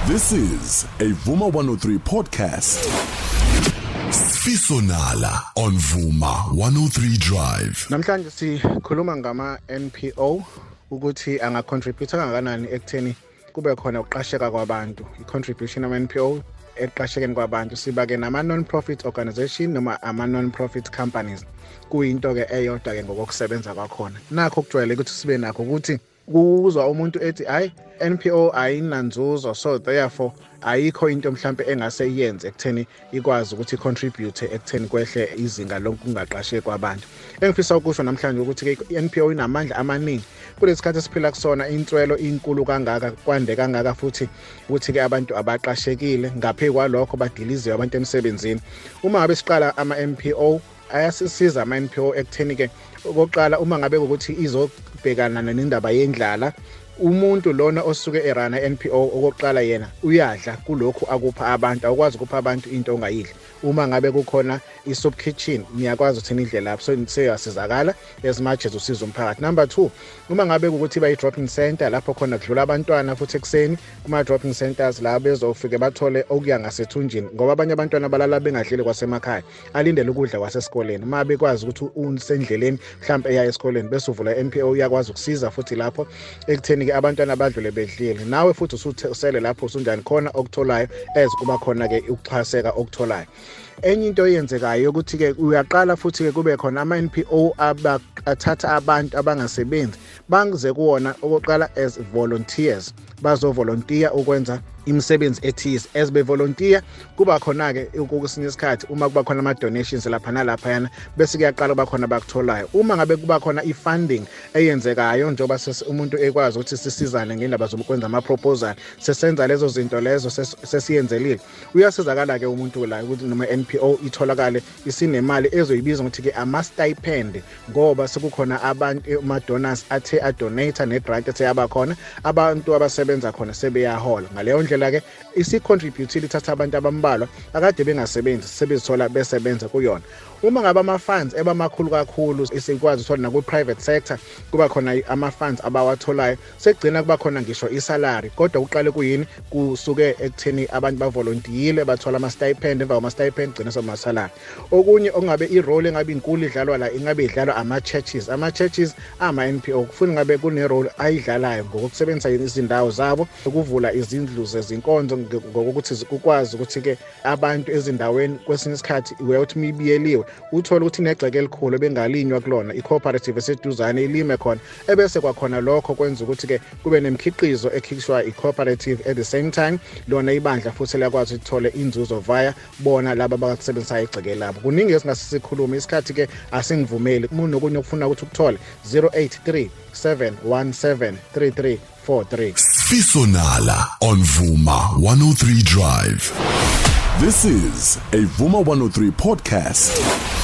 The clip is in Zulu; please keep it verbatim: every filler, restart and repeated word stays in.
This is a Vuma one oh three podcast. Sfisonala on Vuma one oh three Drive. Namhlanje sikhuluma ngama N P O ukuthi anga contribute kangakanani ekutheni kube khona ukuqasheka kwabantu. I-contribution ama N P O ekuqashekeni kwabantu sibake nama non-profit organization noma ama non-profit companies. Kuyinto ke eyodwa ke ngokusebenza kwakhona. Nakho kujwayele ukuthi sibe nakho ukuthi kuzwa umuntu ethi hayi N P O ayinanzuzo, so therefore ayikho into mhlambe engase iyenze ekutheni ikwazi ukuthi contribute ekutheni kwehle izinga lokungaqasheki kwabantu. Engifisa ukusho namhlanje ukuthi ke N P O inamandla amaningi kulesikhathi esiphila kusona, intswelo inkulu kangaka, kwande kangaka futhi ukuthi ke abantu abaqashekile ngaphe kwalokho badiliziwe abantu emsebenzini. Uma ngabe siqala ama N P O ayasisiza ama N P O ekutheni ke okokuqala uma ngabe ukuthi izobhekana nendaba yendlala, umuntu lona osuke erana N P O okokuqala yena uyadla kulokhu akupha abantu, akwazi ukupha abantu into ongayidli. Uma ngabe kukhona i-soup kitchen niyakwazi ukuthi nidle lapho, so seyasizakala as much as usiza umphakathi. Number two, uma ngabe ukuthi bayi dropping center lapho khona kudlula abantwana futhi ekseni kuma dropping centers la bezofike bathole okuya ngasethunjini, ngoba abanye abantwana balala bengadlile kwasemakhaya alindele ukudla kwasesikoleni. Uma bekwazi ukuthi usendleleni mhlambe eya esikoleni bese uvula N P O uyakwazi ukusiza futhi lapho ekutheni ke abantwana badlule bedlile, nawe futhi usele lapho usunjani khona okutholayo as kuba khona ke ukuxhaseka okutholayo. Enye into eyenzekayo ukuthi ke uyaqala futhi ke kube khona ama N P O abathatha abantu abangasebenzi bangize kuwona okokuqala as volunteers, bazo volunteer ukwenza imisebenzi ethize. As be volunteer kuba khona ke ukusinye isikhathi uma kuba khona ama donations lapha nalapha yana bese kuyaqala kuba khona bakutholayo. Uma ngabe kuba khona i-funding eyenzekayo njengoba umuntu ekwazi ukuthi sisizane ngendaba zokwenza ama proposal, sesenza lezo zinto lezo sesiyenzelile, uyasizakala ke umuntu la ukuthi noma N P O itholakale isinemali ezoyibiza ukuthi ke ama stipend, ngoba sekukhona abantu ama donors athe a donate ne grant ethe yabakhona, abantu abasebenza khona sebeyahola. Ngaleyo ndlela ke isi contribute lithatha abantu abambalwa akade bengasebenzi sebezithola besebenza kuyona. Uma ngaba ama funds ebamakhulu kakhulu esikwazi uthola na ku private sector kuba khona ama funds abawatholayo, sekugcina kuba khona ngisho isalary, kodwa uqale kuyini kusuke ekutheni abantu bavolunteer bathola ama stipend, emva ama stipend gcina soma salary. Okunye ongabe i role engabe inkulu idlalwa la ingabe idlalwa ama churches, ama churches ama N P O kufuna ngabe kune role ayidlalayo ngokusebenzisa izindawo zabo ukuvula izindlu zezinkonzo, ngokuthi kukwazi ukuthi ke abantu ezindaweni kwesinye isikhathi uyathi mibiyeliwe uthola ukuthi negxeke elikhulu bengalinywa kulona i-cooperative eseduzane ilime khona, ebese kwakhona lokho kwenza ukuthi ke kube nemikhiqizo ekhishwa i-cooperative at the same time lona ibandla futhi liyakwazi ukuthole inzuzo via bona laba abakusebenzisa igxeke labo. Kuningi esingasikhuluma isikhathi ke asingivumeli. Umuntu nokunye ukufuna ukuthi ukuthole zero eight three seven one seven three three four three. Sfisonala on Vuma one oh three Drive. This is a Vuma one oh three podcast.